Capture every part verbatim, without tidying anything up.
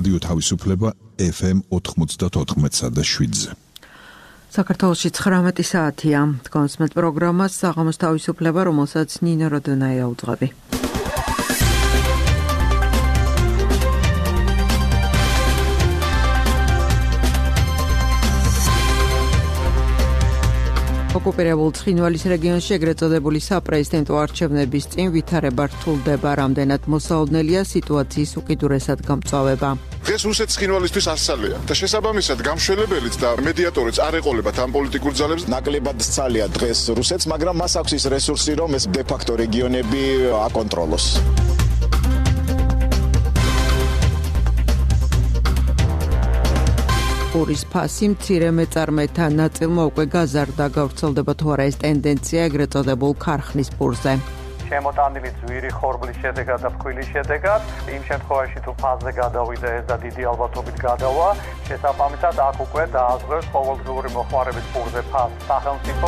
რადიო თავისუფლება ეფ ემ ოთხმოცდაოთხ და შვიდზე. საქართველოში ცხრამეტი საათია. კონსმეთ პროგრამას საღამოს თავისუფლება, რომელსაც ნინო როდონაია უძღვები. ოკუპირებულ ცხინვალის რეგიონში ეგრეთ წოდებული საპრეზიდენტო არჩევნების წინ ვითარება რთულდება, რამდენად მოსაოდნელია სიტუაციის უკიდურესად გამწვავება. დღეს რუსეთის ცხინვალისთვის ასწალია და შესაბამისად გამშველებელიც და მედიატორიც არ ეყოლებათ ამ პოლიტიკურ ძალებს. ნაკლებად სწალია დღეს რუსეთს, მაგრამ მას აქვს ის რესურსი, რომ ეს დე-ფაქტო რეგიონები აკონტროლოს. პურის ფასი მცირე მეწარმეთა ნაწილმა უკვე გაზარდა, გავრცელდება თუ არა ეს ტენდენცია ეგრეთ წოდებულ ქარხნის პურზე. შემოტანილი ძვირი ხორბლის შედეგად და ფქვილის შედეგად, იმ შემთხვევაში თუ ფაზზე გადავიდა ეს და დიდი ალბათობით გადავა, შესაბამისად აქ უკვე დააზღვევს ყოველდღიური მოხმარების პურზე ფაზს სახელმწიფო.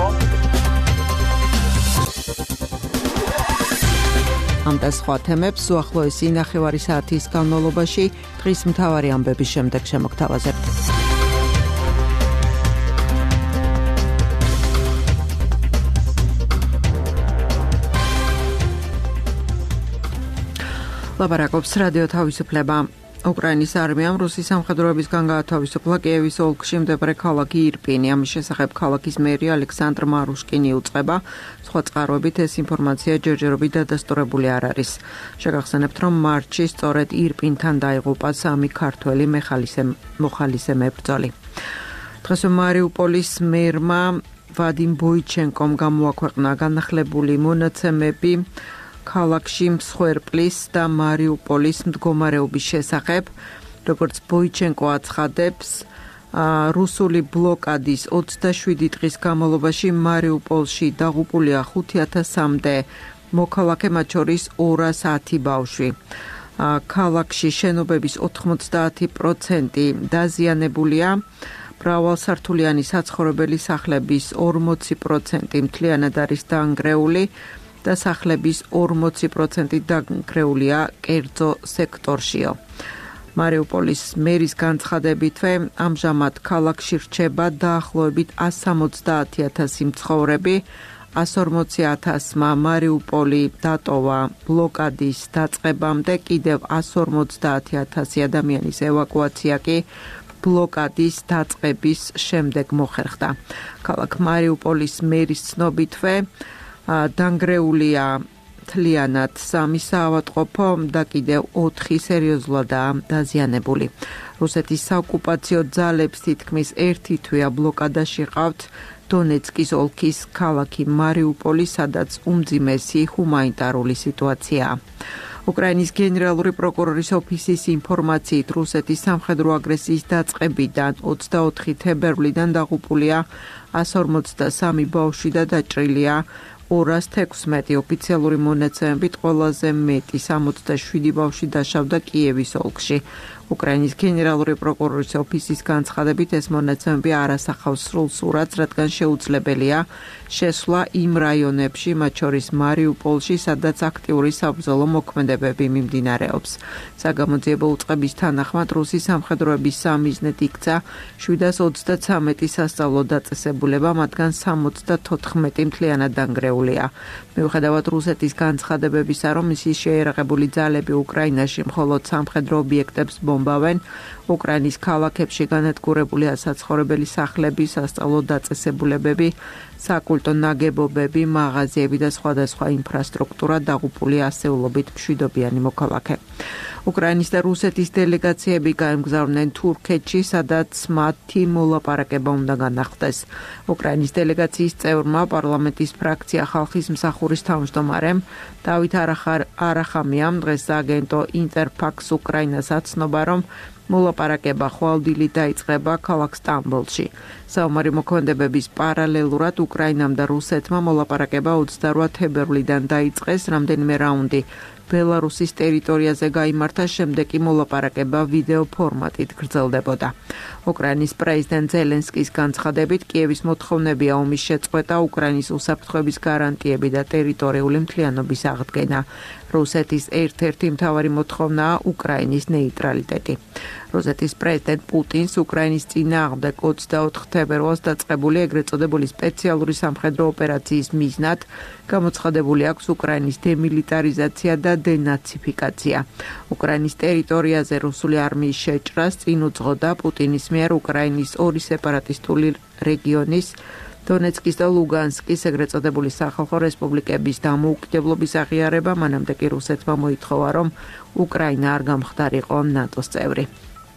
ამ და სხვა თემებს უახლოესი ნახევარი საათის განმავლობაში დღის მთავარი ამბების შემდეგ შემოგთავაზებთ. ლაპარაკობს რადიო თავისუფლება. უკრაინის არმიამ რუსის სამხედროებისგან გაათავისუფლა კიევის ოლქში მდებარე ქალაქი ირპინი. ამის შესახებ ქალაქის მერი ალექსანდრ მარუშკინი უწყება. სხვა წყაროებით ეს ინფორმაცია ჯერჯერობით დადასტურებული არ არის. შეგახსენებთ, რომ მარტში სწორედ ირპინთან დაიღუპა სამი ქართველი მოხალისე მებრძოლი. დღეს მარიუპოლის მერმა ვადიმ ბოიჩენკომ გამოაქვეყნა განახლებული მონაცემები ქალაქში მსხვერპლის და მარიუპოლის მდგომარეობის შესახებ. როგორც ბოიჩენკო აცხადებს, რუსული ბლოკადის ოცდაშვიდი დღის განმავლობაში მარიუპოლში დაღუპულია ხუთი ათასამდე მოქალაქე, მათ შორის ორას ათი ბავშვი. ქალაქში შენობების ოთხმოცდაათი პროცენტი დაზიანებულია. მრავალსართულიანი საცხოვრებელი სახლების ორმოცი პროცენტი მთლიანად არის დანგრეული და სახლების ორმოცი პროცენტი დანგრეულია კერძო სექტორშიო. მარიუპოლის მერის განცხადებითვე, ამჟამად ქალაქში რჩება დაახლოებით ასი სამოცდაათი ათასი მცხოვრები, ასი ორმოცი ათასმა მარიუპოლი დატოვა ბლოკადის დაწყებამდე, კიდევ ასი ორმოცდაათი ათასი ადამიანის ევაკუაცია კი ბლოკადის დაწყების შემდეგ მოხერხდა. ქალაქ მარიუპოლის მერის ცნობითვე, დანგრეულია მთლიანად სამი საავადმყოფო და კიდევ ოთხი სერიოზულადაა დაზიანებული. რუსეთის საოკუპაციო ძალებს თითქმის ერთი თვეა ბლოკადაში ყავთ დონეცკის ოლქის ქალაქი მარიუპოლი, სადაც უმძიმესი ჰუმანიტარული სიტუაციაა. უკრაინის გენერალური პროკურორის ოფისის ინფორმაციით, რუსეთის სამხედრო აგრესიის დაწყებიდან ოცდაოთხი თებერვლიდან დაღუპულია ასი ორმოცდასამი ბავშვი და დაჭრილია ორას თექვსმეტი. ოფიციალური მონაცემებით ყველაზე მეტი სამოცდაშვიდი ბავშვი დაშავდა კიევის ოლქში. უკრაინის გენერალური პროკურორის ოფისის განცხადებით, ეს მონაცემები არ ასახავს სრულ სურათს, რადგან შეუძლებელია შესვლა იმ რაიონებში, მათ შორის მარიუპოლში, სადაც აქტიური საბრძოლო მოქმედებები მიმდინარეობს. საგამოძიებო უწყების თანახმად, რუსის სამხედროების სამიზნედ იქცა შვიდას ოცდაცამეტი სასწავლო დაწესებულება, მათგან სამოცდათოთხმეტი მთლიანად დანგრეულია. მიუხედავად რუსეთის განცხადებებისა, რომ მისი შეიარაღებული ძალები უკრაინაში მხოლოდ სამხედრო ობიექტებს ბომბავენ, უკრაინის ქალაქებში განადგურებულია საცხოვრებელი სახლები, სასწავლო დაწესებულებები, საკულტო ნაგებობები, მაღაზიები და სხვადასხვა ინფრასტრუქტურა, დაღუპულია ასეულობით მშვიდობიანი მოქალაქე. უკრაინის და რუსეთის დელეგაციები გაემგზავრნენ თურქეთში, სადაც მათი მოლაპარაკება უნდა განახლდეს. უკრაინის დელეგაციის წევრმა პარლამენტის ფრაქცია ხალხის მსახურის თავმჯდომარემ დავით არახამიამ დღეს აგენტო ინტერფაქს უკრაინას აცნობა, რომ მოლაპარაკება ხვალდილი დაიწყება ქალაქ სტამბოლში. საომარი მოქმედებების პარალელურად უკრაინამ და რუსეთმა მოლაპარაკება ოცდარვა თებერვლიდან დაიწყეს, რამდენიმე რაუნდი ბელარუსის ტერიტორიაზე გაიმართა, შემდეგ კი მოლაპარაკება ვიდეო ფორმატით გრძელდებოდა. უკრაინის პრეზიდენტ ზელენსკის განცხადებით, კიევის მოთხოვნებია ომის შეწყვეტა, უკრაინის უსაფრთხოების გარანტიები და ტერიტორიული მთლიანობის აღდგენა. რუსეთის ერთ-ერთი მთავარი მოთხოვნაა უკრაინის ნეიტრალიტეტი. რუსეთის პრეზიდენტ პუტინს უკრაინის წინააღმდეგ ოცდაოთხ თებერვალს დაწყებული ეგრეთ წოდებული სპეციალური სამხედრო ოპერაციის მიზნად გამოცხადებული აქვს უკრაინის დემილიტარიზაცია და დენაციფიკაცია. უკრაინის ტერიტორიაზე რუსული არმიის შეჭრას წინ უძღოდა პუტინის მიერ უკრაინის ორი სეპარატისტული რეგიონის დონეცკის და ლუგანსკის ეგრეთ წოდებული სახალხო რესპუბლიკების დამოუკიდებლობის აღიარება, მანამდე კი რუსეთმა მოითხოვა, რომ უკრაინა არ გამხდარიყო ნატოს წევრი.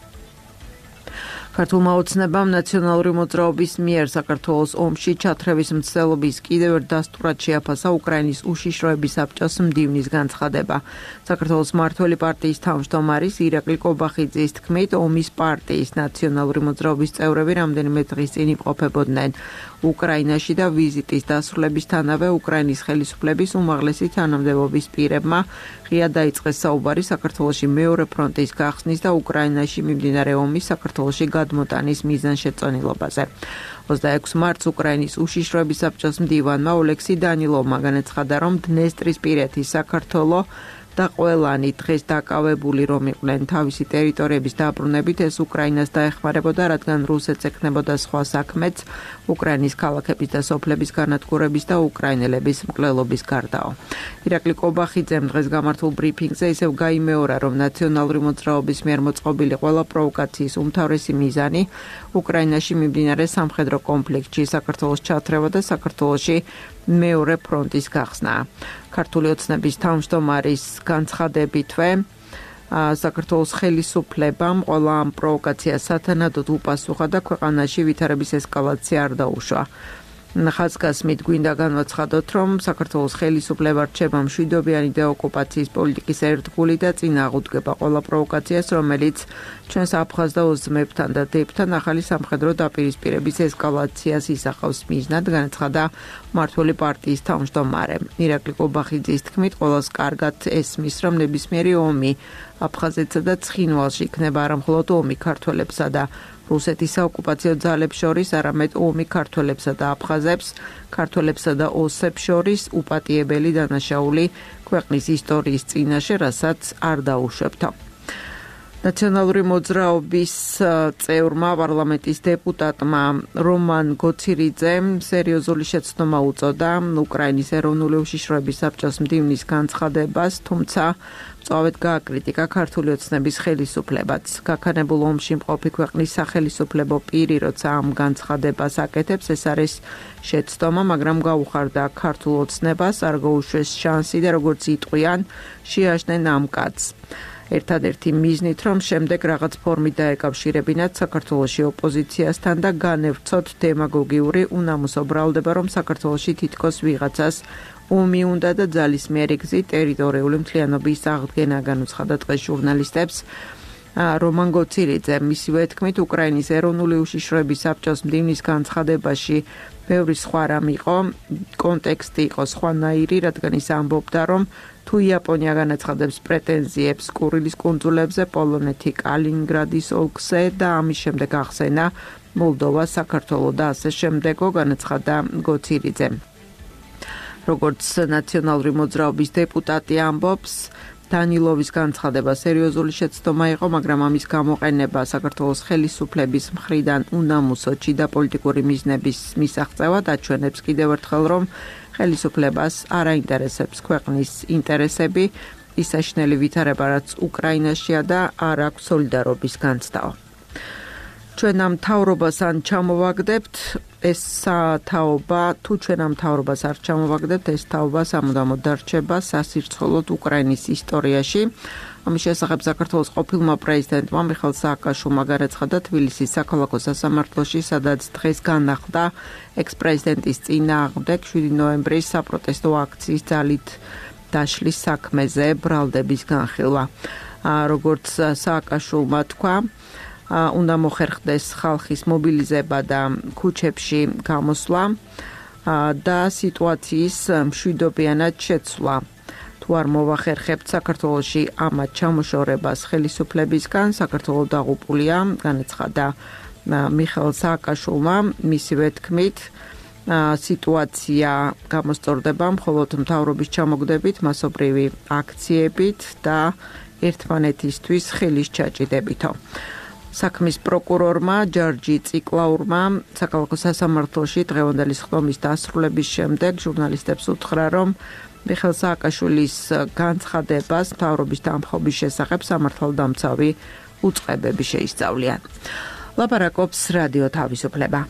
ქართულმა ოცნებამ ნაციონალური მოძრაობის მიერ საქართველოს ომში ჩათრევის მცდელობის კიდევ ერთ დასტურად შეაფასა უკრაინის უშიშროების საბჭოს მდივნის განცხადება. საქართველოს მმართველი პარტიის თავმჯდომარის ირაკლი კობახიძის თქმით, ომის პარტიის ნაციონალური მოძრაობის წევრები რამდენიმე დღის წინ იმყოფებოდნენ უკრაინაში და ვიზიტის დასრულებისთანავე უკრაინის ხელისუფლების უმაღლესი თანამდებობის პირებმა ღია დაიწყეს საუბარი საქართველოში მეორე ფრონტის გახსნის და უკრაინაში მიმდინარე ომის საქართველოში გადმოტანის მიზანშეწონილობაზე. ოცდაექვსი მარტს უკრაინის უშიშროების საბჭოს მდივანმა ოლექსი დანილოვმა განაცხადა, რომ დნესტრისპირეთის საქართველო და ყველანი დღეს დაკავებული რომ იყვნენ თავისი ტერიტორიების დაბრუნებით, ეს უკრაინას დაეხმარებოდა, რადგან რუსეთს ექნებოდა სხვა საქმეც უკრაინის ქალაქების და სოფლების განადგურების და უკრაინელების მკვლელობის გარდაო. ირაკლი კობახიძემ დღეს გამართულ ბრიფინგზე ისევ გაიმეორა, რომ ნაციონალური მოძრაობის მიერ მოწყობილი ყველა პროვოკაციის უმთავრესი მიზანი უკრაინაში მიმდინარე სამხედრო კონფლიქტში საქართველოს ჩათრევა და საქართველოში მეორე ფრონტის გახსნა. ქართული ოცნების თავმჯდომარის განცხადებითვე საქართველოს ხელისუფლებამ ყველა ამ პროვოკაციას სათანადოდ უპასუხა და ქვეყანაში ვითარების ესკალაცია არ დაუშვა. ხაზგასმით გვინდა განვაცხადოთ, რომ საქართველოს ხელისუფლება რჩება მშვიდობიანი დეოკუპაციის პოლიტიკის ერთგული და წინააღმდეგება ყველა პროვოკაციას, რომელიც ჩვენს აფხაზ და ოზმებთან და დებთან ახალი სამხედრო დაპირისპირების ესკალაციას ისახავს მიზნად, განაცხადა მმართველი პარტიის თავმჯდომარე. ირაკლი კობახიძის თქმით, ყველას კარგად ესმის, რომ ნებისმიერი ომი აფხაზეთსა და ცხინვალში იქნება არა მხოლოდ ომი ქართველებსა და რუსეთის საოკუპაციო ძალებს შორის, არამედ ომი ქართველებსა და აფხაზებს, ქართველებსა და ოსებს შორის უპატიებელი დანაშაული ქვეყნის ისტორიის წინაშე, რასაც არ დაუშვებთო. ნაციონალური მოძრაობის წევრმა პარლამენტის დეპუტატმა რომან გოცირიძემ სერიოზული შეცდომა უწოდა უკრაინის ეროვნული უშიშროების საბჭოს მდივნის განცხადებას, თუმცა მწვავედ გააკრიტიკა ქართული ოცნების ხელისუფლებაც. გაქანებულ ომში მყოფი ქვეყნის სახელისუფლებო პირი, როცა ამ განცხადებას აკეთებს, ეს არის შეცდომა, მაგრამ გაუხარდა ქართულ ოცნებას, არ გაუშვეს შანსი და როგორც იტყვიან, შეაშნენ ამ კაცს. ერთადერთი მიზნით, რომ შემდეგ რაღაც ფორმით დაეკავშირებინათ საქართველოში ოპოზიციასთან და განევრცოთ დემაგოგიური უნამუსო ბრალდება, რომ საქართველოში თითქოს ვიღაცას ომი უნდა და ძალისმიერი გზით ტერიტორიული მთლიანობის აღდგენა, განუცხადა დღეს ჟურნალისტებს რომან გოცირიძე. მისივე თქმით, უკრაინის ეროვნული უშიშროების საბჭოს მდივნის განცხადებაში ბევრი სხვა რამ იყო, კონტექსტი იყო სხვანაირი, რადგან ის ამბობდა, რომ თუ იაპონია განაცხადებს პრეტენზიებს კურილის კუნძულებზე, პოლონეთი კალინინგრადის ოლქზე და ამის შემდეგ ახსენა მოლდოვა, საქართველო და ასე შემდეგო, განაცხადა გოცირიძე. როგორც ნაციონალური მოძრაობის დეპუტატი ამბობს, დანილოვის განცხადება სერიოზული შეცდომა იყო, მაგრამ ამის გამოყენება საქართველოს ხელისუფლების მხრიდან უნამუსოჩი და პოლიტიკური მიზნების მისაღწევად აჩვენებს კიდევ ერთხელ, რომ ხელისუფლებას არ აინტერესებს ქვეყნის ინტერესები, ის საშინელი ვითარება, რაც უკრაინაშია და არ აქვს სოლიდარობის განცდაო. ჩვენ ამ მთავრობას ან ჩამოვაგდებთ, ეს თაობა, თუ ჩვენ ამ მთავრობას არ ჩამოვაგდებთ, ეს თაობა სამუდამოდ დარჩება სასირცხლოდ უკრაინის ისტორიაში. ამის შესახებ საქართველოს ყოფილმა პრეზიდენტმა მიხეილ სააკაშვილმა განაცხადა თბილისის საქალაქო სასამართლოში, სადაც დღეს განახლდა ექს-პრეზიდენტის წინააღმდეგ შვიდი ნოემბრის საპროტესტო აქციის ძალით დაშლის საქმეზე ბრალდების განხილვა. როგორც სააკაშვილმა თქვა, უნდა მოხერხდეს ხალხის მობილიზება და ქუჩებში გამოსვლა და სიტუაციის მშვიდობიანად შეცვლა. თუ არ მოვახერხებთ საქართველოში ამათ ჩამოშორებას ხელისუფლებისგან, საქართველო დაღუპულია, განაცხადა მიხეილ სააკაშვილმა მისივე თქმით სიტუაცია გამოსწორდება მხოლოდ მთავრობის ჩამოგდებით, მასობრივი აქციებით და ერთმანეთისთვის ხელის ჩაჭიდებითო. საქმის პროკურორმა ჯარჯი ციკლაურმა საქალაქო სასამართლოში დღევანდელი სხდომის დასრულების შემდეგ ჟურნალისტებს უთხრა, რომ მიხეილ სააკაშვილის განცხადებას მთავრობის დამხობის შესახებ სამართალდამცავი უწყებები შეისწავლიან. ლაპარაკობს რადიო თავისუფლება.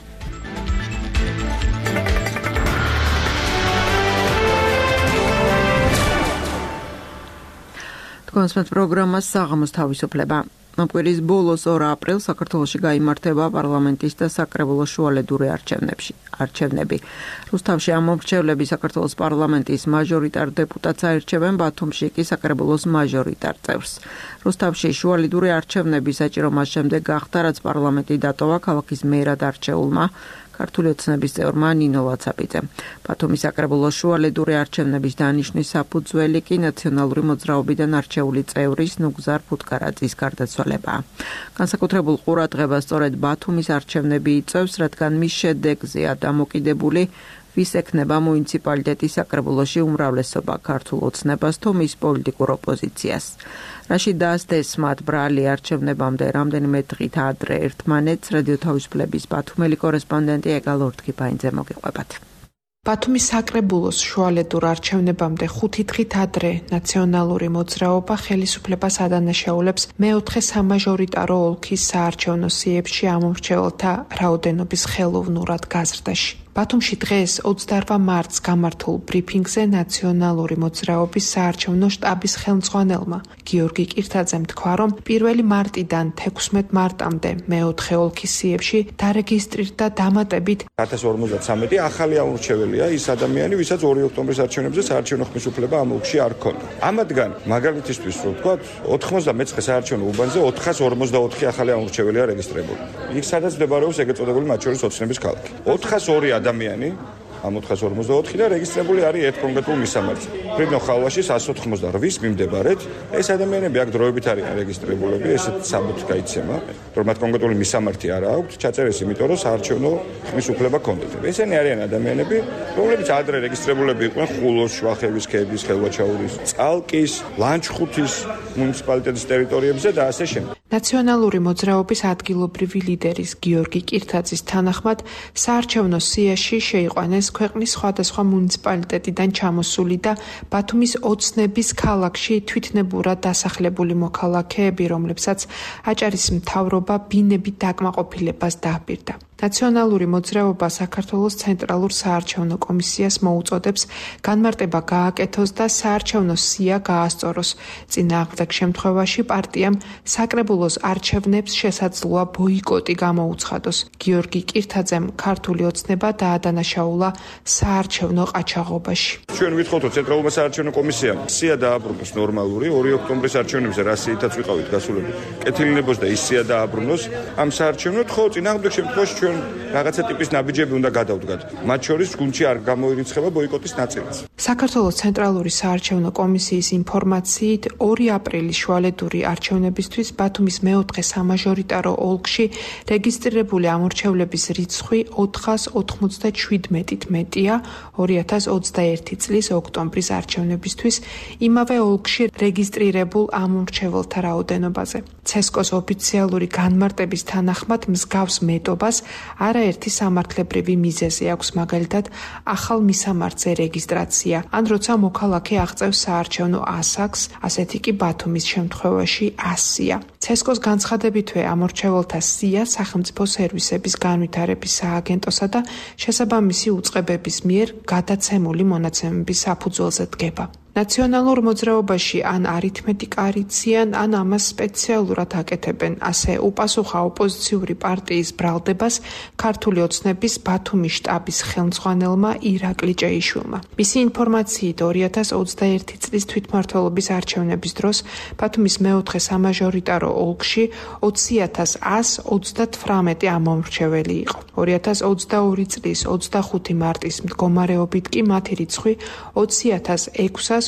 თქვენს პროგრამას საღამოს თავისუფლება. ნოკვირის ბოლოს ორ აპრილს საქართველოში გაიმართება პარლამენტის და საკრებულოს შუალედური არჩევნებში. არჩევნები. რუსთავში ამომრჩევლები საქართველოს პარლამენტის მაჟორიტარ დეპუტატს აირჩევენ, ბათუმში კი საკრებულოს მაჟორიტარ წევრს. რუსთავში შუალედური არჩევნები საჭირო მას შემდეგ გახდა, რაც პარლამენტი დატოვა ქალაქის მერად არჩეულმა ქართული ოცნების წევრმა ნინო ლაცაპიძემ. ბათუმის საკრებულოს შუალედური არჩევნების დანიშვნის საფუძველი კი ნაციონალური მოძრაობიდან არჩეული წევრის ნუგზარ ფუტკარაძის გარდაცვალებაა. განსაკუთრებულ ყურადღებას სწორედ ბათუმის არჩევნები იწვევს, რადგან მის შედეგზეა დამოკიდებული, ვის ექნება მუნიციპალიტეტის საკრებულოში უმრავლესობა ქართულ ოცნებას თუ მის პოლიტიკურ ოპოზიციას. რაში დაასდეს მათ ბრალი არჩევნებამდე რამდენიმე დღით ადრე ერთმანეთს რადიო თავისუფლების ბათუმელი კორესპონდენტი ეგალ ორთქიფაინძე მოგიყვებათ. ბათუმის საკრებულოს შუალედურ არჩევნებამდე ხუთი დღით ადრე ნაციონალური მოძრაობა ხელისუფლებას ადანაშაულებს მეოთხე სამაჟორიტარო ოლქის საარჩევნო სიებში ამომრჩეველთა რაოდენობის ხელოვნურად გაზრდაში. ბათუმში დღეს ოცდაორ მარტს გამართულ ბრიფინგზე ნაციონალური მოძრაობის საარჩევნო შტაბის ხელმძღვანელმა გიორგი კირთაძემ თქვა, რომ პირველი მარტიდან თექვსმეტ მარტამდე მეოთხე ოლქის სიებში დარეგისტრირდა დამატებით ათას ორმოცდათრამეტი ახალი ამორჩეველია ის ადამიანი, ვისაც ორი ოქტომბრის არჩევნებზე საარჩევნო ხმისუფლება ამ ოლქში არ ჰქონდა. ამათგან მაგალითისთვის რო ვთქვათ, ოთხმოცდამეცხრე საარჩევნო უბანზე ოთხას ორმოცდაოთხი ახალი ამორჩეველია რეგისტრირებული. იქ სადაც მდებარეობს ეგრეთ წოდებული მათ შორის ოცნების ქალაქი. ოთხას ორი ადამიანი ამ ოთხას ორმოცდაოთხი და რეგისტრირებული არის ერთ კონკრეტულ მისამართზე. ფრიდნო ხალვაშის εκατს ოთხმოცდაორს მიმდებარედ ეს ადამიანები აქ დროებით არიან რეგისტრირებულები, ესეთ საბუთი გაიცემა, რომ მათ კონკრეტული მისამართი არ აქვთ, ჩაწერეს იმიტომ, რომ საარჩევნო ხმის უფლება ჰქონდათ. ესენი არიან ადამიანები, რომლებიც ადრე რეგისტრირებულები იყვნენ ხულოს, შვახევის ქედის, ხელვაჩაურის, წალკის, ლანჩხუთის მუნიციპალიტეტის ტერიტორიებზე და ასე შემდეგ. ნაციონალური მოძრაობის ადგილობრივი ლიდერის გიორგი კირთაძის თანახმად საარჩევნო სიაში შეიყვანეს ქვეყნის სხვადასხვა მუნიციპალიტეტიდან ჩამოსული და ბათუმის ოცნების ქალაქში თვითნებურად დასახლებული მოქალაქეები, რომლებსაც აჭარის მთავრობა ბინებით დაკმაყოფილებას დაჰპირდა. ნაციონალური მოძრაობა საქართველოს ცენტრალურ საარჩევნო კომისიას მოუწოდებს განმარტება გააკეთოს და საარჩევნო სია გაასწოროს. წინააღმდეგ შემთხვევაში პარტიამ საკრებულოს არჩევნებს შესაძლოა ბოიკოტი გამოუცხადოს. გიორგი კირთაძემ ქართული ოცნება დაადანაშაულა საარჩევნო ყაჩაღობაში. ჩვენ ვითხოვთ ცენტრალურმა საარჩევნო კომისიამ სია დააბრუნოს ნორმალური ორი ოქტომბრის არჩევნებზე რა სიითაც ვიყავით გასულები. კეთილინებოს და ის სია დააბრუნოს ამ საარჩევნოდ, ხო წინააღმდეგ შემთხვევაში რაღაცა ტიპის ნაბიჯები უნდა გადავდგათ. მათ შორის გუნდში არ გამოირიცხება ბოიკოტის ნაწილიც. საქართველოს ცენტრალური საარჩევნო კომისიის ინფორმაციით ორი აპრილის შუალედური არჩევნებისთვის ბათუმის მეოთხე სამაჟორიტარო ოლქში რეგისტრირებული ამორჩევლების რიცხვი ოთხას ოთხმოცდაშვიდმეტით მეტია ორი ათას ოცდაერთი წლის ოქტომბრის არჩევნებისთვის იმავე ოლქში რეგისტრირებულ ამორჩეველთა რაოდენობაზე. ცესკოს ოფიციალური განმარტების თანახმად მსგავს მეტობას არაერთი სამართლებრივი მიზეზი აქვს, მაგალითად ახალ მისამართზე რეგისტრაცია, ან როცა მოქალაქე აღწევს საარჩევნო ასაკს, ასეთი კი ბათუმის შემთხვევაში ასია. ცესკოს განცხადებითვე ამორჩეველთა სია სახელმწიფო სერვისების განვითარების სააგენტოსა და შესაბამისი უწყებების მიერ გადაცემული მონაცემების საფუძველზე დგება. ნაციონალურ მოძრაობაში ან არითმეტიკა არიციან, ან ამას სპეციალურად აკეთებენ. ასე უპასუხა ოპოზიციური პარტიის ბრალდებას ქართული ოცნების ბათუმის შტაბის ხელმძღვანელმა ირაკლი ჭეიშვილმა. მისი ინფორმაციით ორი ათას ოცდაერთი წლის თვითმმართველობის არჩევნების დროს ბათუმის მეოთხე სამაჟორიტარო ოლქში ოცი ათას ას ოცდათვრამეტი ამომრჩეველი იყო. ორი ათას ოცდაორი წლის ოცდახუთი მარტის მდგომარეობით კი მათი რიცხვი ოცი ათას ექვსას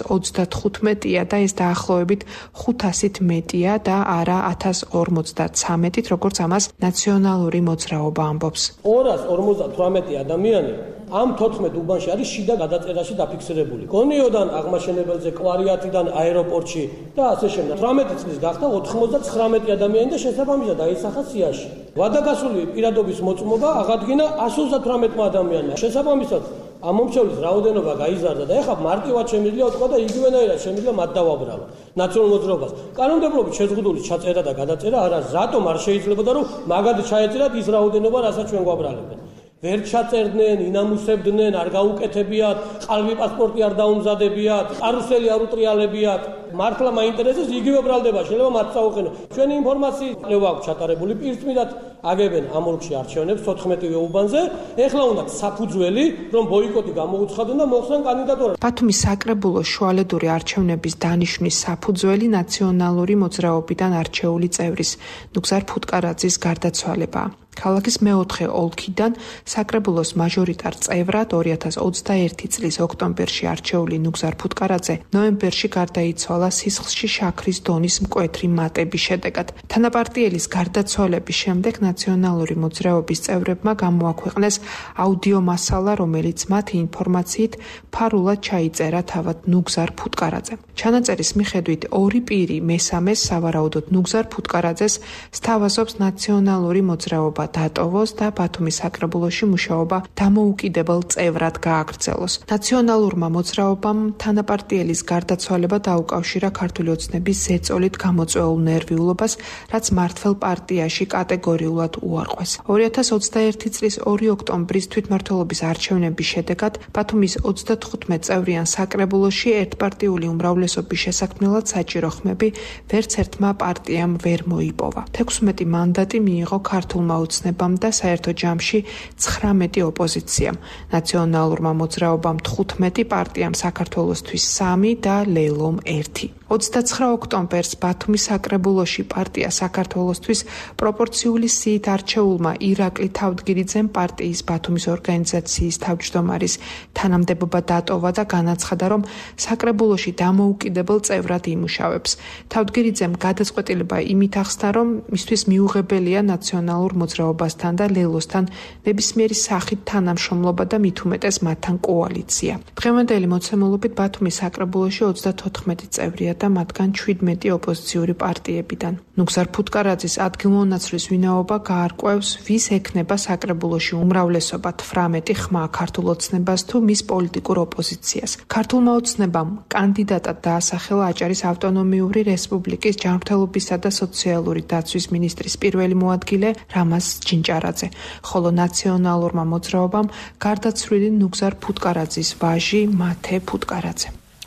ოცდათხუთმეტია და ეს დაახლოებით ხუთასით მეტია და არა ათას ორმოცდაცამეტით, როგორც ამას ნაციონალური მოძრაობა ამბობს. ორას ორმოცდათვრამეტი ადამიანი ამ თოთხმეტ უბანში არის შიდა გადაწერაში დაფიქსირებული. გონიოდან აღმაშენებელზე, კვარიატიდან აეროპორტში და ასე შემდეგ. თვრამეტი წლის გახდა ოთხმოცდაცხრამეტი ადამიანი და შესაბამისად დაისახა სიაში. ვადაგასული პირადობის მოწმობა აღადგინა ას ოცდათვრამეტმა ადამიანმა. შესაბამისად ამ მომხმერის რაოდენობა გაიზარდა და ეხლა მარტივად შემიძლია ვთქვა და იგივენაირად შემიძლია მათ დავაბრალო ნაციონალურ მოძრაობას. კანონმდებლობით შეზღუდული ჩაწერა და გადაწერა არა, რატომ არ შეიძლება და რომ მაგადი ჩაეწერათ ის რაოდენობა, რასაც ჩვენ გვაბრალებენ. ვერ ჩაწერდნენ, ინამუსებდნენ, არ გაუკეთებიათ, ყალბი პასპორტი არ დაუმზადებიათ, კარუსელი არ უტრიალებიათ. მართლა მაინტერესებს იგივე ბრალდება, შეიძლება მათ წაუყენო. ჩვენი ინფორმაციით კვლევა აქვს ჩატარებული, პირდაპირ აგებენ ამ ოლქში არჩევნებს თოთხმეტივე უბანზე. ეხლა უნდა საფუძველი, რომ ბოიკოტი გამოუცხადონ და მოხსნან კანდიდატურა. ბათუმის საკრებულოს შუალედური არჩევნების დანიშვნის საფუძველი ნაციონალური მოძრაობიდან არჩეული წევრის ნუგზარ ფუტკარაძის გარდაცვალებაა. ქალაქის მეოთხე ოლქიდან საკრებულოს მაჟორიტარ წევრად ორი ათას ოცდაერთი წლის ოქტომბერში არჩეული ნუგზარ ფუტკარაძე ნოემბერში გარდაიცვალა სისხლში შაქრის დონის მკვეთრი მატების შედეგად. თანაპარტიელის გარდაცვალების შემდეგ ნაციონალური მოძრაობის წევრებმა გამოაქვეყნეს აუდიო მასალა, რომელიც მათი ინფორმაციით ფარულად ჩაიწერა თავად ნუგზარ ფუტკარაძემ. ჩანაწერის მიხედვით ორი პირი მესამეს სავარაუდოდ ნუგზარ ფუტკარაძეს სთავაზობს ნაციონალური მოძრაობა დატოვოს და ბათუმის საკრებულოში მუშაობა დამოუკიდებელ წევრად გააგრძელოს. ნაციონალურმა მოძრაობამ თანაპარტიელის გარდაცვალება დაუკავშირა ქართული ოცნების ზეწოლით გამოწვეულ ნერვიულობას, რაც მართველ პარტიაში კატეგორიულად უარყვეს. ორი ათას ოცდაერთი წლის ორი ოქტომბრის თვითმმართველობის არჩევნების შედეგად ბათუმის ოცდათხუთმეტ წევრიან საკრებულოში ერთპარტიული უმრავლესობის შესაქმნელად საჭირო ხმები ვერც ერთმა პარტიამ ვერ მოიპოვა. თექვსმეტი მანდატი მიიღო ქართულმა ოცნებამ და საერთო ჯამში ცხრამეტი ოპოზიციამ. ნაციონალურმა მოძრაობამ თხუთმეტი, პარტიამ საქართველოსთვის სამი და ლელომ ერთი. ოცდაცხრა ოქტომბერს ბათუმის საკრებულოში პარტია საქართველოსთვის პროპორციული სიით არჩეულმა ირაკლი თავდგირიძემ პარტიის ბათუმის ორგანიზაციის თავმჯდომარის თანამდებობა დატოვა და განაცხადა, რომ საკრებულოში დამოუკიდებელ წევრად იმუშავებს. თავდგირიძემ გადაწყვეტილება იმით ახსნა, რომ მისთვის მიუღებელია ნაციონალურ მოძრაობასთან და ლელოსთან ნებისმიერი სახით თანამშრომლობა და მით უმეტეს მათთან კოალიცია. დღევანდელი მოცემულობით ბათუმის საკრებულოში ოცდათოთხმეტი წევრია და მათგან შვიდმეტი ოპოზიციური პარტიებიდან. ნუგზარ ფუტკარაძის ადგილმონაცვლის ვინაობა გაარკვევს, ვის ექნება საკრებულოში უმრავლესობა თვრამეტი ხმა ქართულ ოცნებას თუ მის პოლიტიკურ ოპოზიციას. ქართულმა ოცნებამ კანდიდატად დაასახელა აჭარის ავტონომიური რესპუბლიკის ჯანმრთელობისა და სოციალური დაცვის მინისტრის პირველი მოადგილე რამაზ ჯინჭარაძე, ხოლო ნაციონალურმა მოძრაობამ გარდაცვლილი ნუგზარ ფუტკარაძის ვაჟი მათე ფუტკარაძე.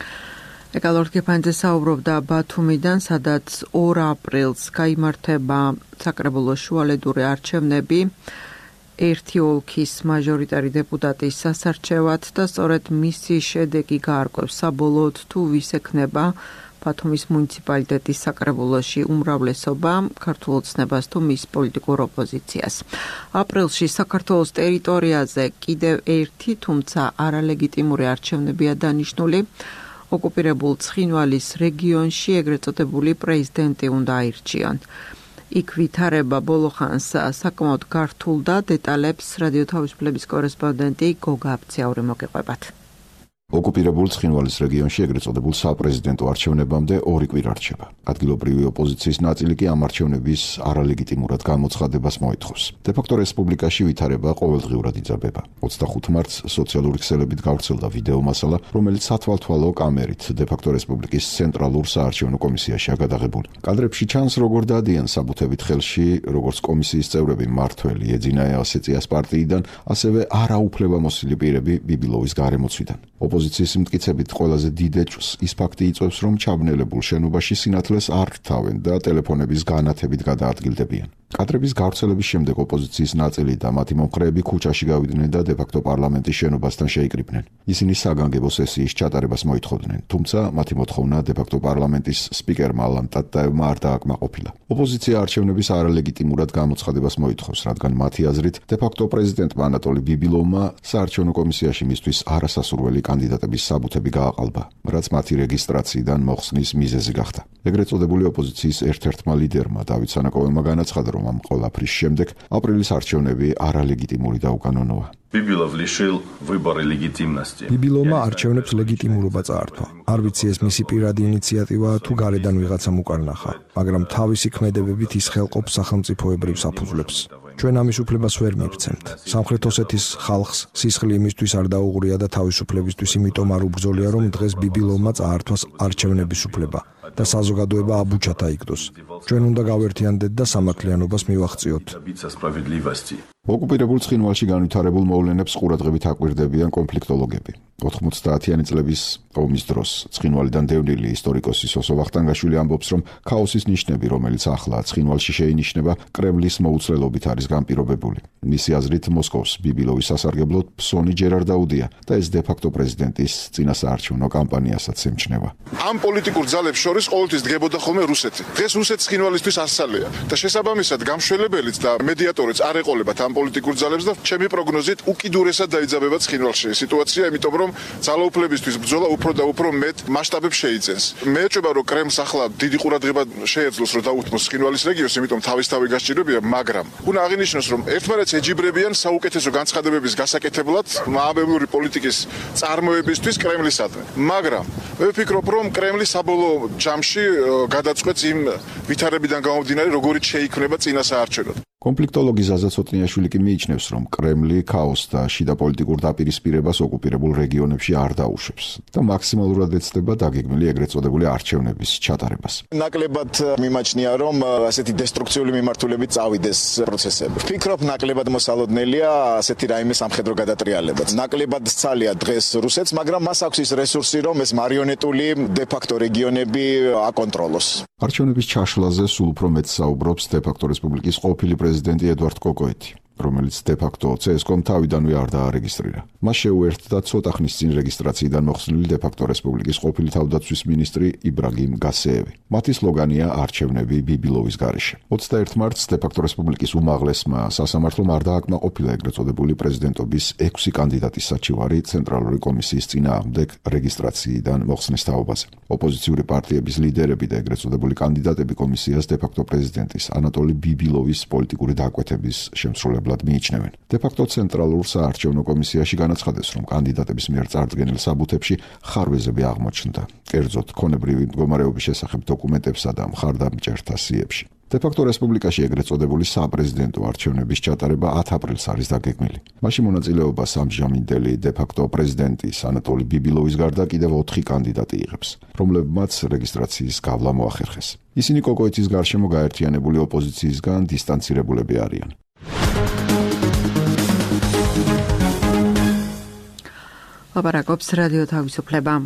ეკალორ გეფანძე საუბრობდა ბათუმიდან, სადაც ორ აპრილს გაიმართება საკრებულოს შუალედური არჩევნები ერთი ოლქის მაჟორიტარი დეპუტატის სასარჩევად და სწორედ მისი შედეგი გაარკვევს საბოლოოდ თუ ვის ექნება ბათუმის მუნიციპალიტეტის საკრებულოში უმრავლესობა ქართულ ოცნებას თუ მის პოლიტიკურ ოპოზიციას. აპრილში საქართველოს ტერიტორიაზე კიდევ ერთი, თუმცა არალეგიტიმური არჩევნებია დანიშნული. ოკუპირებულ ცხინვალის რეგიონში ეგრეთ წოდებული პრეზიდენტი უნდა აირჩიონ. იქ ვითარება ბოლოხანს საკმაოდ გართულდა, დეტალებს რადიო თავისუფლების კორესპონდენტი გოგა აბციაური მოგეყვებათ. ოკუპირებულ ცხინვალის რეგიონში ეგრეთ წოდებულ საპრეზიდენტო არჩევნებამდე ორი კვირა რჩება. ადგილობრივი ოპოზიციის ნაწილი კი ამ არჩევნების არალეგიტიმურად გამოცხადებას მოითხოვს. დე-ფაქტო რესპუბლიკაში ვითარება ყოველდღიურად იძაბება. ოცდახუთ მარტს სოციალური ქსელებით გავრცელდა ვიდეო მასალა, რომელიც სათვალთვალო კამერით დე-ფაქტო რესპუბლიკის ცენტრალურ საარჩევნო კომისიაშია გადაღებული. კადრებში ჩანს, როგორ დადიან საბუთებით ხელში, როგორც კომისიის წევრები მართველი ეძინაე ასეწიას პარტიიდან, ასევე არაუფლებამოსილი პირები ბიბილოვის გარემოცვიდან. ოპოზიციის მტკიცებით ყველაზე დიდ ეჭვს ის ფაქტი იწვევს, რომ ჩაბნელებულ შენობაში სინათლეს არ რთავენ და ტელეფონების განათებით გადაადგილდებიან. კადრების გავრცელების შემდეგ ოპოზიციის ნაწილი და მათი მომხრეები ქუჩაში გავიდნენ და დე-ფაქტო პარლამენტის შენობასთან შეიკრიბნენ. ისინი საგანგებო სესიის ჩატარებას მოითხოვდნენ, თუმცა მათი მოთხოვნა დე-ფაქტო პარლამენტის სპიკერმა ალან ტატაევმა არ დააკმაყოფილა. ოპოზიცია არჩევნების არალეგიტიმურად გამოცხადებას მოითხოვს, რადგან მათი აზრით დე-ფაქტო პრეზიდენტმა ანატოლი ბიბილოვმა საარჩევნო კომისიაში მისთვის არასასურველი კანდიდატი კანდიდატების საბუთები გააყალბა, რაც მათი რეგისტრაციიდან მოხსნის მიზეზი გახდა. ეგრეთ წოდებული ოპოზიციის ერთ-ერთმა ლიდერმა დავით სანაკოველმა განაცხადა, რომ ამ ყველაფრის შემდეგ აპრილის არჩევნები არალეგიტიმური და უკანონოა. ბიბილოვმა არჩევნებს ლეგიტიმურობა წაართვა. არ ვიცი ეს მისი პირადი ინიციატივაა თუ გარედან ვიღაცამ უკარნახა, მაგრამ თავისი ქმედებებით ის ხელყოფს სახელმწიფოებრივ საფუძვლებს. ჩვენ ამის უფლებას ვერ მივცემთ. სამხრეთ ოსეთის ხალხს სისხლი იმისთვის არ დაუღრია და თავისუფლებისთვის იმიტომ არ უბრძოლია, რომ დღეს ბიბილოვმა წაართვას არჩევნების უფლება და საზოგადოება აბუჩათა იგდოს. ჩვენ უნდა გავერთიანდეთ და სამართლიანობას მივაღწიოთ. ოკუპირებულ ცხინვალში განვითარებულ მოვლენებს ყურადღებით აკვირდებიან კონფლიქტოლოგები. ოთხმოცდაათიანი წლების ომის დროს ცხინვალიდან დევნილი ისტორიკოსი სოსო ვახტანგაშვილი ამბობს, რომ ქაოსის ნიშნები, რომელიც ახლა ცხინვალში შეინიშნება, კრემლის მოუწლელობით არის განპირობებული. მისი აზრით, მოსკოვს ბიბილოვის სასარგებლოდ ფსონი ჯერ არ დაუდია და ეს დე-ფაქტო პრეზიდენტის წინასაარჩევნო კამპანიასაც ემჩნევა. ამ პოლიტიკურ ძალებს შორის ყოველთვის დგებოდა ხოლმე რუსეთი. დღეს რუსეთი ცხინვალისთვის ასწალია და შესაბამისად გამშველებელიც და მედიატორიც არ ეყოლებათ ამ პოლიტიკურ ძალებს და ჩემი პროგნოზით უკიდურესად დაიძაბება ცხინვალში სიტუაცია, იმიტომ რომ ძალაუფლებისთვის ბრძოლა უფრო და უფრო მეტ მასშტაბებს შეიძენს. მე ეჭვება, რომ კრემლს ახლა დიდი ყურადღება შეეძლოს, რომ დაუთმოს ცხინვალის რეგიონს, იმიტომ თავისთავად გასჭიროებია, მაგრამ უნდა აღინიშნოს, რომ ერთმანეთს ეჯიბრებიან საუკეთესო განცხადებების გასაკეთებლად მააბელური პოლიტიკის წარმოებისთვის კრემლისადმი. მაგრამ მე ვფიქრობ, რომ კრემლი საბოლოო ჯამში გადაწყვეტს იმ ვითარებიდან გამომდინარე, როგორიც შეიქმნება წინასაარჩევნო. კონფლიქტოლოგი ზაზა ცოტნიაშვილი კი მიიჩნევს, რომ კრემლი ქაოსს და შიდა პოლიტიკურ დაპირისპირებას ოკუპირებულ რეგიონებში არ დაუშვებს და მაქსიმალურად ეცდება დაგეგმილი ეგრეთ წოდებული არჩევნების ჩატარებას. ნაკლებად მიმაჩნია, რომ ასეთი დესტრუქციული მიმართულებით წავიდეს პროცესები. ვფიქრობ, ნაკლებად მოსალოდნელია ასეთი რაიმე სამხედრო გადატრიალებაც. ნაკლებად სცალია დღეს რუსეთს, მაგრამ მას აქვს ის რესურსი, რომ ეს მარიონეტული დე-ფაქტო რეგიონები აკონტროლოს. არჩევნების ჩაშლაზე სულ უფრო მეტ საუბრობს დე-ფაქტო რესპუბლიკის ყოფილი პრეზიდენტი ედვარდ კოკოეთი, რომელიც დე-ფაქტო ცე-ეს-კომ თავიდანვე არ დაარეგისტრირა. მას შეუერთდა ცოტა ხნის წინ რეგისტრაციიდან მოხსნილი დე-ფაქტო რესპუბლიკის ყოფილი თავდაცვის მინისტრი იბრაგიმ გასეევი. მათი სლოგანია არჩევნები ბიბილოვის გარეშე. ოცდაერთი მარტს დე-ფაქტო რესპუბლიკის უმაღლესმა სასამართლომ არ დააკმაყოფილა ეგრეთ წოდებული პრეზიდენტობის ექვსი კანდიდატის საჩივარი ცენტრალური კომისიის წინააღმდეგ რეგისტრაციიდან მოხსნის თაობაზე. ოპოზიციური პარტიების ლიდერები და ეგრეთ წოდებული კანდიდატები კომისიას დე-ფაქტო პრეზიდენტის ანატოლი ბიბილოვის პოლიტიკური დაკვეთების შემსრულებლად მიიჩნევენ. დე-ფაქტო ცენტრალურ საარჩევნო კომისიაში განაცხადეს, რომ კანდიდატების მიერ წარდგენილ საბუთებში ხარვეზები აღმოჩნდა, კერძოდ ქონებრივი მდგომარეობის შესახებ დოკუმენტებსა და მხარდამჭერთა სიებში. დე-ფაქტო რესპუბლიკაში ეგრეთ წოდებული საპრეზიდენტო არჩევნების ჩატარება ათი აპრილს არის დაგეგმილი. მაშინ მონაწილეობას ამჟამინდელი დე-ფაქტო პრეზიდენტის ანატოლი ბიბილოვის გარდა კიდევ ოთხი კანდიდატი იღებს, რომლებმაც რეგისტრაციის გავლა მოახერხეს. ისინი კოკოეთის გარშემო გაერთიანებული ოპოზიციისგან დისტანცირებულები არიან. ლაპარაკობს რადიო თავისუფლება.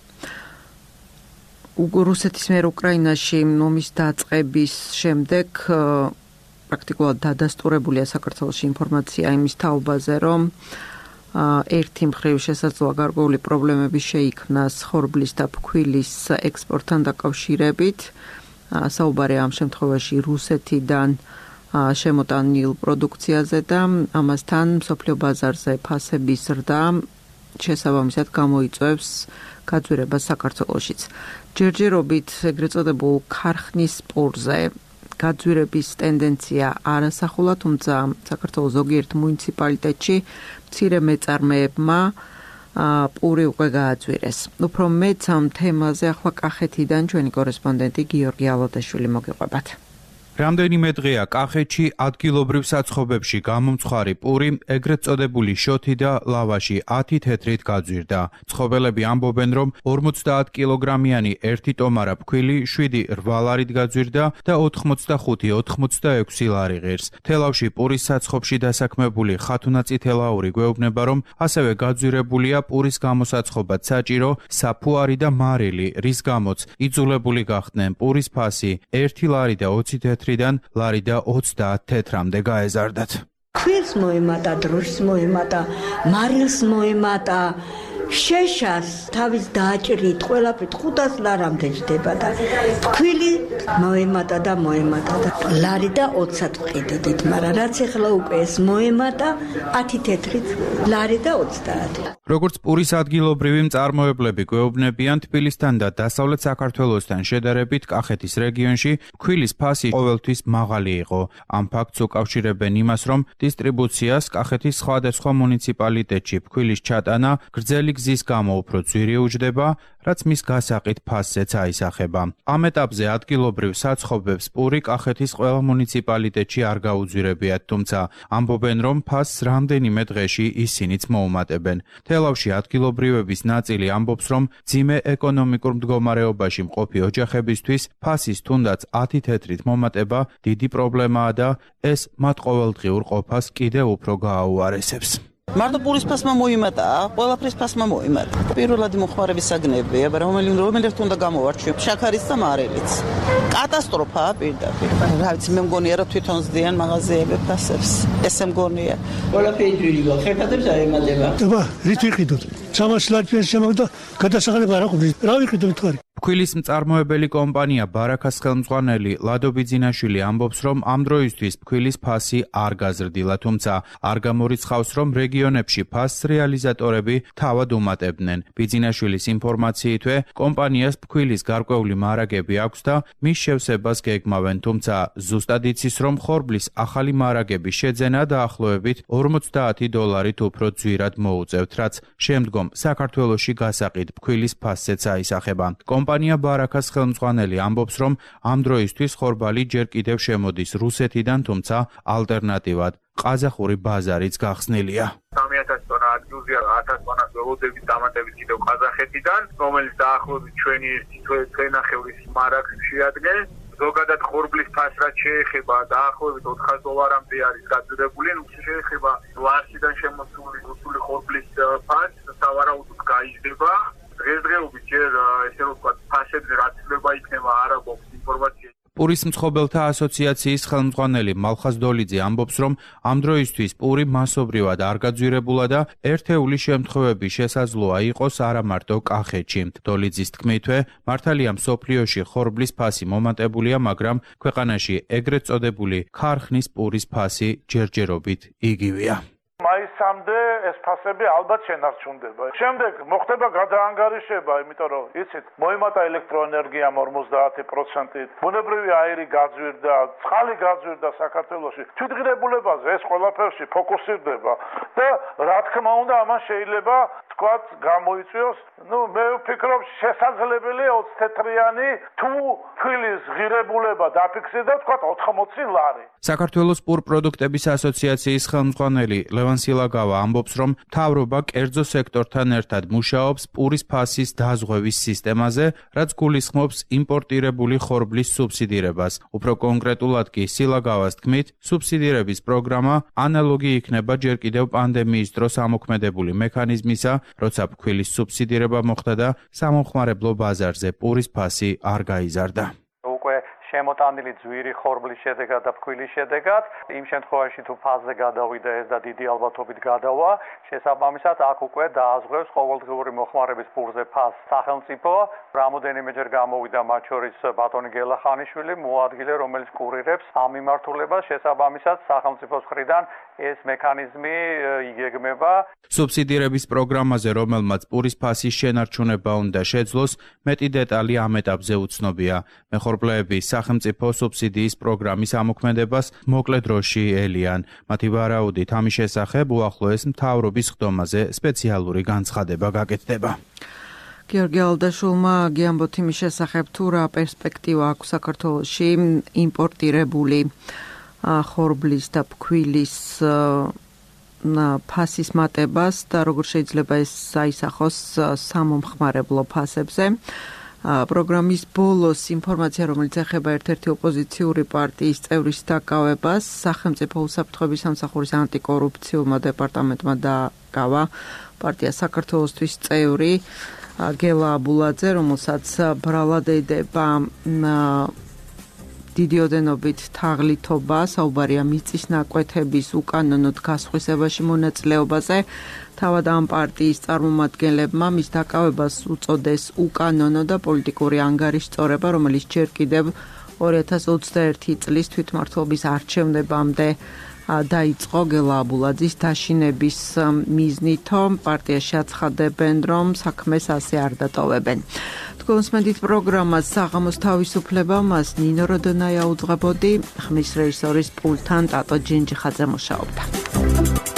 რუსეთის მიერ უკრაინაში ომის დაწყების შემდეგ პრაქტიკულად დადასტურებულია საქართველოში ინფორმაცია იმის თაობაზე, რომ ერთი მხრივ შესაძლოა გარკვეული პრობლემები შეიქმნას ხორბლის და ფქვილის ექსპორტთან დაკავშირებით. საუბარია ამ შემთხვევაში რუსეთიდან შემოტანილ პროდუქციაზე და ამასთან მსოფლიო ბაზარზე ფასების ზრდა შესაბამისად გამოიწვევს გაძვირებას საქართველოშიც. ჯერჯერობით ეგრეთ წოდებულ ქარხნის სპორზე გაძვირების ტენდენცია არასახულა, თუმცა საქართველოს ზოგიერთ მუნიციპალიტეტში მცირე მეწარმეებმა პური უკვე გააძვირეს. უფრო მეც ამ თემაზე ახლა კახეთიდან ჩვენი კორესპონდენტი გიორგი ალოდაშვილი მოგიყვებათ. რამდენიმე დღეა კახეთში ადგილობრივ საცხობებში გამომცხარი პური, ეგრეთ წოდებული შოთი და ლავაში ათი თეთრით გაძვირდა. მცხოვრებლები ამბობენ, რომ ორმოცდაათ კილოგრამიანი ერთი ტომარა ფქვილი შვიდი რვა ლარით გაძვირდა და ოთხმოცდახუთი ოცდაექვსი ლარი ღირს. თელავში პურის საცხობში დასაქმებული ხათუნა წითელაური გვეუბნება, რომ ასევე გაძვირებულია პურის გამოსაცხობად საჭირო საფუარი და მარილი, რის გამოც იძულებული გახდნენ პურის ფასი ერთი ლარი და ოცი თეთრიდან ლარი და ოცდაათ თეთრამდე გაეზარდათ. ქვირს მოემატა, დროშს მოემატა, მარილს მოემატა, შეშას თავის დააჭრით ყველაფრით ხუთას ლარამდე ჯდება და თქვილი მოემატა და მოემატა და ლარი და ოცად ვყიდით, მაგრამ რაც ეხლა უკვე ეს მოემატა ათი თეთრით ლარი და ოცდაათი. როგორც პურის ადგილობრივი მწარმოებლები გვეუბნებიან, თბილისთან და დასავლეთ საქართველოსთან შედარებით კახეთის რეგიონში ფქვილის ფასი ყოველთვის მაღალი იყო. ამ ფაქტს უკავშირებენ იმას, რომ დისტრიბუციას კახეთის სხვადასხვა მუნიციპალიტეტში ფქვილის ჩატანა გრძელი გზის გამო უფრო ძვირი უჯდება, რაც მის გასაყიდ ფასზეც აისახება. ამ ეტაპზე ადგილობრივ საცხობებს პური კახეთის ყველა მუნიციპალიტეტში არ გაუძვირებიათ, თუმცა ამბობენ, რომ ფასს რამდენიმე დღეში ისინიც მოუმატებენ. თელავში ადგილობრივების ნაწილი ამბობს, რომ ძიმე ეკონომიკურ მდგომარეობაში მყოფი ოჯახებისთვის ფასის თუნდაც ათი თეთრით მომატება დიდი პრობლემაა და ეს მათ ყოველდღიურ ყოფას კიდევ უფრო გააუარესებს. მარტო პურის ფასმა მოიმატა, ყველაფრის ფასმა მოიმატა. პირველადი მოხმარების საგნებია, რომელიც რომელიც უნდა გამოვარჩიო, შაქარიც და მარილიც. კატასტროფაა პირდაპირ. რა ვიცი, მე მგონია რომ თვითონ ზდიან მაღაზიები ფასებს. ესე მგონია. ყველაფერი ძვირი გახ, ხერხადებს არ ემატება. აბა, რით ვიყიდოთ? სამას ლარჩეს შემოგდა გადასახადება არ აქვს. რა ვიყიდოთ თქვარი? ფქვილის მწარმოებელი კომპანია ბარაქას ხელმძღვანელი ლადო ბიძინაშვილი ამბობს, რომ ამ დროისთვის ფქვილის ფასი არ გაზრდილა, თუმცა არ გამორიცხავს, რომ რეგიონებში ფასს რეალიზატორები თავად უმატებდნენ. ბიძინაშვილის ინფორმაციითვე, კომპანიას ფქვილის გარკვეული მარაგები აქვს და მის შევსებას გეგმავენ, თუმცა ზუსტად იცის, რომ ხორბლის ახალი მარაგების შეძენა დაახლოებით ორმოცდაათი დოლარით უფრო ძვირად მოუწევთ, რაც შემდგომ საქართველოში გასაყიდ ფქვილის ფასზეც აისახება. კომპანია ბარაქას ხელმძღვანელი ამბობს, რომ ამ დროისთვის ხორბალი ჯერ კიდევ შემოდის რუსეთიდან, თუმცა ალტერნატივად ყაზახური ბაზარიც გახსნილია. სამი ათასი ტონა ადგილზეა ათას ტონას ველოდებით დამატებით კიდევ ყაზახეთიდან, რომელიც დაახლოებით ჩვენი თვენახევრის მარაგს შეადგენს. ზოგადად ხორბლის ფასს რაც შეეხება დაახლოებით ოთხას დოლარამდე არის გაძვირებული, ნუ შეეხება ლარსიდან შემოსული რუსული ხორბლის ფასს სავარაუდოდ გაიზრდება. დღესდღეობით ჯერ ესე რომ ვთქვათ ფასებზე რაც ცვლილება იქნება არ აქვს ინფორმაცია. პურის მცხოვრებელთა ასოციაციის ხელმძღვანელი მალხაზ დოლიძე ამბობს, რომ ამ დროისთვის პური მასობრივად არ გაძვირებულა და ერთეული შემთხვევები შესაძლოა იყოს არა მარტო კახეთში. დოლიძის თქმითვე, მართალია მსოფლიოში ხორბლის ფასი მომატებულია, მაგრამ ქვეყანაში ეგრეთ წოდებული ქარხნის პურის ფასი ჯერჯერობით იგივეა. მაისამდე ეს ფასები ალბათ შენარჩუნდება. შემდეგ მოხდება გადაანგარიშება, იმიტომ რომ იცით, მოიმატა ელექტროენერგიამ ორმოცდაათი პროცენტით. ბუნებრივი აირი გაძვირდა, წყალი გაძვირდა საქართველოში. თვითღირებულებაზე ეს ყველაფერში ფოკუსირდება და რა თქმა უნდა, ამან შეიძლება თქვათ გამოიწვიოს, ну, მე ვფიქრობ, შესაძლებელია ოცი თეთრიანი თუ ფქვილის ღირებულება დაფიქსირდა, თქვათ ოთხმოცი ლარი. საქართველოს პურ პროდუქტების ასოციაციის ხელმძღვანელი ლევან სილაგავა ამბობს, რომ მთავრობა კერძო სექტორთან ერთად მუშაობს პურის ფასის დაზღვევის სისტემაზე, რაც გულისხმობს იმპორტირებული ხორბლის სუბსიდირებას. უფრო კონკრეტულად კი სილაგავას თქმით, სუბსიდირების პროგრამა ანალოგი იქნება ჯერ კიდევ პანდემიის დროს ამოქმედებული მექანიზმისა, როცა ფქვილის სუბსიდირება მოხდა და სამომხმარებლო ბაზარზე პურის ფასი არ გაიზარდა. შემოტანილი ძვირი ხორბლის შედეგად და ფქვილის შედეგად, იმ შემთხვევაში თუ ფასზე გადავიდა ეს და დიდი ალბათობით გადავა, შესაბამისად აქ უკვე დააზღვევს ყოველდღიური მოხმარების პურზე ფასს სახელმწიფო. რამოდენიმეჯერ გამოვიდა მათ შორის ბატონი გელახანიშვილი, მოადგილე, რომელიც კურირებს ამ მიმართულებას, შესაბამისად სახელმწიფოს მხრიდან ეს მექანიზმი იგეგმება. სუბსიდირების პროგრამაზე, რომელმაც პურის ფასის შენარჩუნება უნდა შეძლოს, მეტი დეტალი ამ ეტაპზე უცნობია. მეხორბლეები სახელმწიფო სუბსიდიის პროგრამის ამოქმედებას მოკლე დროში ელიან. მათი ვარაუდით ამის შესახებ უახლოეს მთავრობის ხდომაზე სპეციალური განცხადება გაკეთდება. გიორგი ალდაშულმა გიამბოთ იმის შესახებ, თუ რა პერსპექტივა აქვს საქართველოში იმპორტირებული ხორბლის და ფქვილის ფასის მატებას და როგორ შეიძლება ეს აისახოს სამომხმარებლო ფასებზე. პროგრამის ბოლოს ინფორმაცია, რომელიც ეხება ერთ-ერთი ოპოზიციური პარტიის წევრის დაკავებას, სახელმწიფო უსაფრთხოების სამსახურის ანტიკორუფციულმა დეპარტამენტმა დაკავა პარტია საქართველოსთვის წევრი გელა აბულაძე, რომელსაც ბრალად ედება დიდი ოდენობით თაღლითობა, საუბარია მიწის ნაკვეთების უკანონოდ გასხვისებაში მონაწილეობაზე. თავად ამ პარტიის წარმომადგენლებმა მის დაკავებას უწოდეს უკანონო და პოლიტიკური ანგარიშწორება, რომელიც ჯერ კიდევ ორი ათას ოცდაერთი წლის თვითმმართველობის არჩევნებამდე დაიწყო გელა აბულაძის დაშინების მიზნითო. პარტიაში აცხადებენ, რომ საქმეს ასე არ დატოვებენ. თქვენს მედით პროგრამას საღამოს თავისუფლება, მას ნინო როდონაია უძღვებოდი, ხმის რეჟისორის პულტთან ტატო ჯინჯიხაძე მუშაობდა.